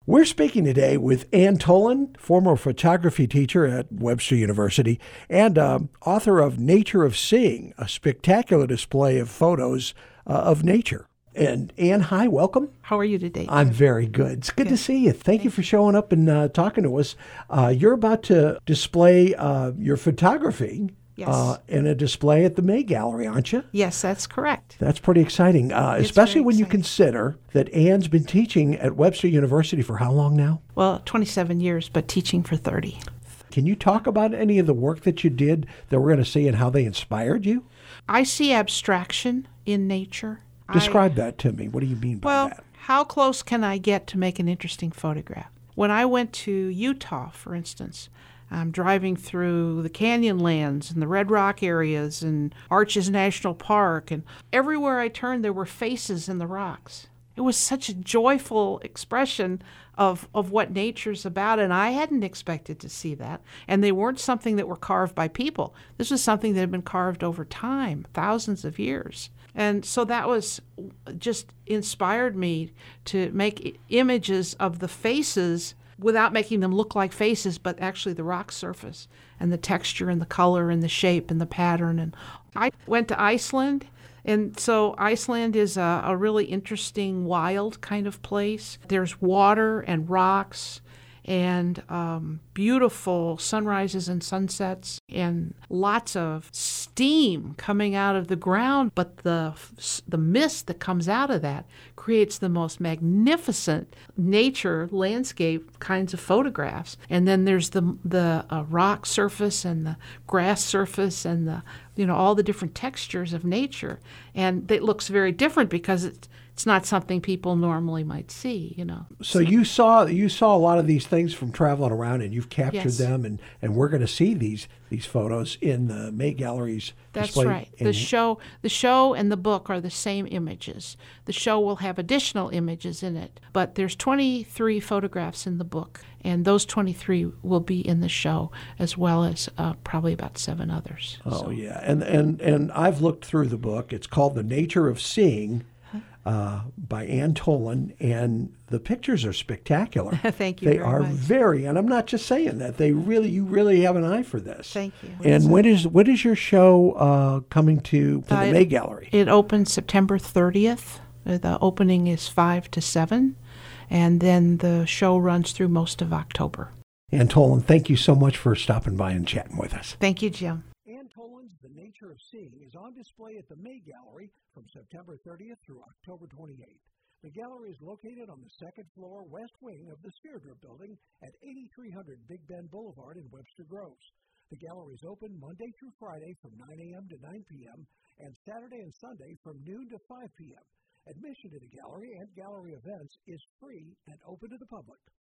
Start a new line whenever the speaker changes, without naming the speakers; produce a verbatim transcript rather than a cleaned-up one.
We're speaking today with Ann Tolan, former photography teacher at Webster University and um, author of Nature of Seeing, a spectacular display of photos uh, of nature. And Ann, hi, welcome.
How are you today?
I'm very good. It's good,
Good.
to see you. Thank
Thank
you for showing up and uh, talking to us. Uh, you're about to display uh, your photography
Yes.
uh, in a display at the May Gallery, aren't you?
Yes, that's correct.
That's pretty exciting, uh,
It's
especially
very
when you
exciting.
consider that Ann's been teaching at Webster University for how long now?
Well, twenty-seven years, but teaching for thirty.
Can you talk about any of the work that you did that we're going to see and how they inspired you?
I see abstraction in nature. I-
Describe that to me. What do you mean by
well,
that?
how close can I get to make an interesting photograph? When I went to Utah, for instance, I'm driving through the Canyonlands and the Red Rock areas and Arches National Park, and everywhere I turned there were faces in the rocks. It was such a joyful expression of, of what nature's about, and I hadn't expected to see that. And they weren't something that were carved by people. This was something that had been carved over time, thousands of years. And so that was just inspired me to make i- images of the faces without making them look like faces, but actually the rock surface and the texture and the color and the shape and the pattern. And I went to Iceland, and so Iceland is a, a really interesting, wild kind of place. There's water and rocks and um, beautiful sunrises and sunsets and lots of steam coming out of the ground, but the the mist that comes out of that creates the most magnificent nature landscape kinds of photographs. And then there's the the uh, rock surface and the grass surface and the you know all the different textures of nature, and it looks very different because it's It's not something people normally might see, you know.
So you saw you saw a lot of these things from traveling around, and you've captured
Yes.
them, and, and we're going to see these these photos in the May Gallery's
That's
display.
right. The
in-
show, the show and the book are the same images. The show will have additional images in it, but there's twenty-three photographs in the book, and those twenty-three will be in the show, as well as uh, probably about seven others.
Oh
So,
yeah, and and and I've looked through the book. It's called The Nature of Seeing. Uh, by Ann Tolan, and the pictures are spectacular.
Thank you
They
very
are
much.
very, and I'm not just saying that. They really, you really have an eye for this.
Thank you.
And when is when is your show uh, coming to, to the
Uh,
May Gallery?
It opens September thirtieth. Uh, The opening is five to seven, and then the show runs through most of October.
Ann Tolan, thank you so much for stopping by and chatting with us.
Thank you, Jim.
Ann Tolan's The Nature of Seeing is on display at the May Gallery from September thirtieth through October twenty-eighth. The gallery is located on the second floor west wing of the Spheredrip Building at eighty-three hundred Big Bend Boulevard in Webster Groves. The gallery is open Monday through Friday from nine a.m. to nine p.m. and Saturday and Sunday from noon to five p.m. Admission to the gallery and gallery events is free and open to the public.